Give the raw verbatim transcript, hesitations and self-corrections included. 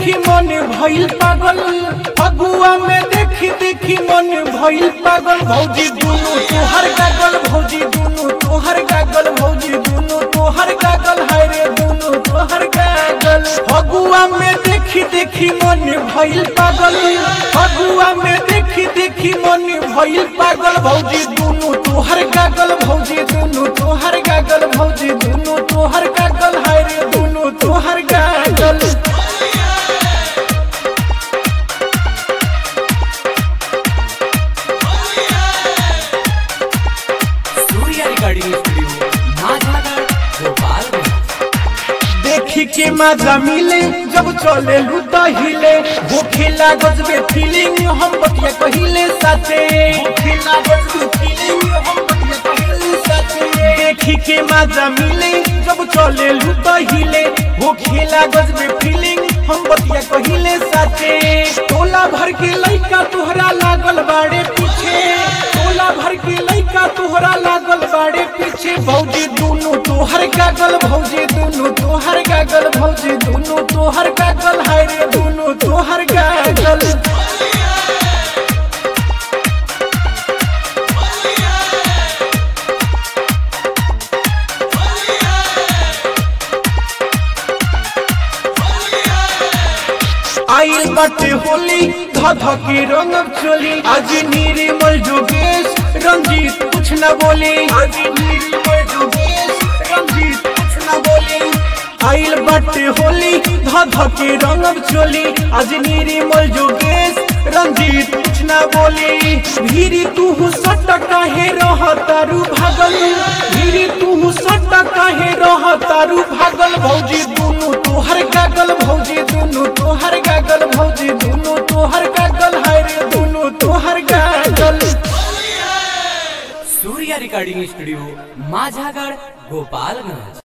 देखी मन भइल पागल, फगुआ में देखी देखी मन भइल पागल। भौजी दुनु तोहर गागल, भौजी दुनु तोहर गागल, भौजी दुनु तोहर गागल, हाय रे दुनु तोहर गागल। फगुआ में देखी देखी मन भइल पागल, फगुआ में देखी देखी मन भइल पागल। भौजी दुनु तोहर गागल, भौजी दुनु तोहर गागल, भौजी दुनु तोहर गागल, हाय रे दुनु तोहर गागल। देखी के मजा मिले जब चले लूटा हिले, वो खेला गजबे फीलिंग हम बतिया कहिले साथे, वो खेला गजबे फीलिंग हम बतिया कहिले साथे। देखी के मजा मिले जब चले लूटा हिले, वो खेला गजबे फीलिंग हम बतिया कहिले साथे। टोला भर के लइका तोहरा लागल बाड़े पीछे, टोला भर के लइका तोहरा लागल बाड़े पीछे। भौजी दुनु तोहर गागल, भौजी दुनु तोहर गागल, भौजी दुनु तोहर गागल, हाय रे दुनु तोहर गागल। आइल बाटे होली ध ध के रंगब चोली, आज निर्मल जोगेश रंजीत कुछ न बोली, आज निर्मल जोगेश रंजीत कुछ न बोली। आइल बाटे होली ध ध के रंगब चोली, आज निर्मल जोगेश रंजीत कुछ न बोली। भीरी तू सट काहे रह तारू भागल, भीरी तू सट काहे रह तारू भागल। भौजी दुनु तोहर गागल, भौजी दुनु तोहर गागल, भौजी दुनु तोहर गागल, हाय रे दुनु तोहर गागल। Surya recording studio Majhagarh Gopalganj.